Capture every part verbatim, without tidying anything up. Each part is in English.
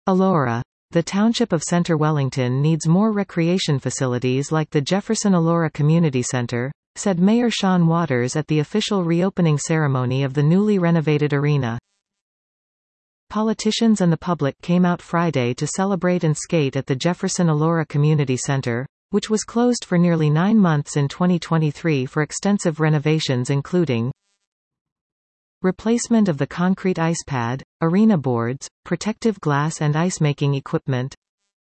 Elora. The township of Centre Wellington needs more recreation facilities like the Jefferson Elora Community Center, said Mayor Sean Waters at the official reopening ceremony of the newly renovated arena. Politicians and the public came out Friday to celebrate and skate at the Jefferson Elora Community Center, which was closed for nearly nine months in twenty twenty-three for extensive renovations including replacement of the concrete ice pad, arena boards, protective glass and ice-making equipment,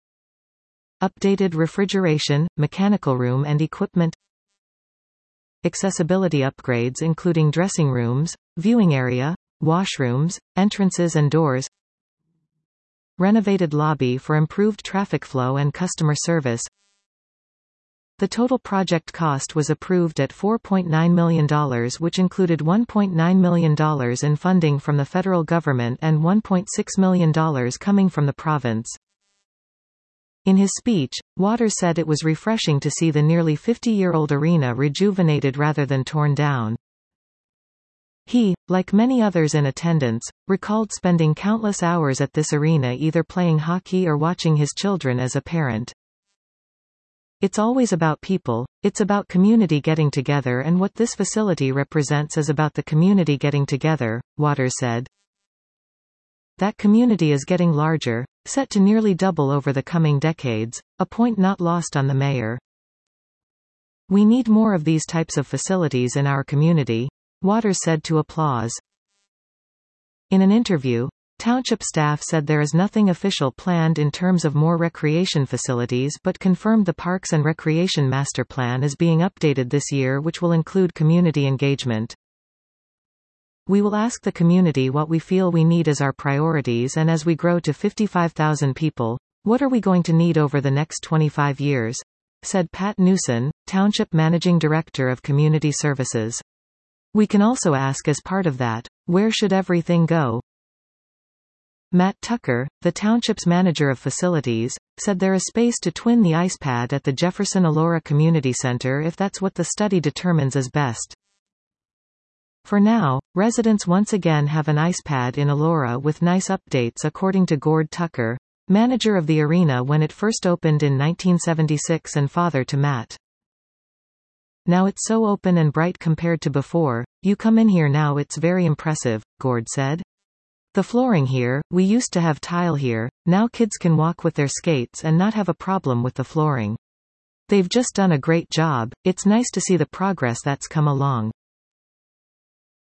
updated refrigeration, mechanical room and equipment, accessibility upgrades including dressing rooms, viewing area, washrooms, entrances and doors, renovated lobby for improved traffic flow and customer service. The total project cost was approved at four point nine million dollars, which included one point nine million dollars in funding from the federal government and one point six million dollars coming from the province. In his speech, Waters said it was refreshing to see the nearly fifty-year-old arena rejuvenated rather than torn down. He, like many others in attendance, recalled spending countless hours at this arena either playing hockey or watching his children as a parent. It's always about people, it's about community getting together, and what this facility represents is about the community getting together, Waters said. That community is getting larger, set to nearly double over the coming decades, a point not lost on the mayor. We need more of these types of facilities in our community, Waters said to Applause. In an interview, township staff said there is nothing official planned in terms of more recreation facilities but confirmed the Parks and Recreation Master Plan is being updated this year, which will include community engagement. We will ask the community what we feel we need as our priorities, and as we grow to fifty-five thousand people, what are we going to need over the next twenty-five years? Said Pat Newson, Township Managing Director of Community Services. We can also ask as part of that, where should everything go? Matt Tucker, the township's manager of facilities, said there is space to twin the ice pad at the Jefferson Elora Community Center if that's what the study determines as best. For now, residents once again have an ice pad in Elora with nice updates, according to Gord Tucker, manager of the arena when it first opened in nineteen seventy-six and father to Matt. Now it's so open and bright compared to before, you come in here now it's very impressive, Gord said. The flooring here, we used to have tile here, now kids can walk with their skates and not have a problem with the flooring. They've just done a great job, it's nice to see the progress that's come along.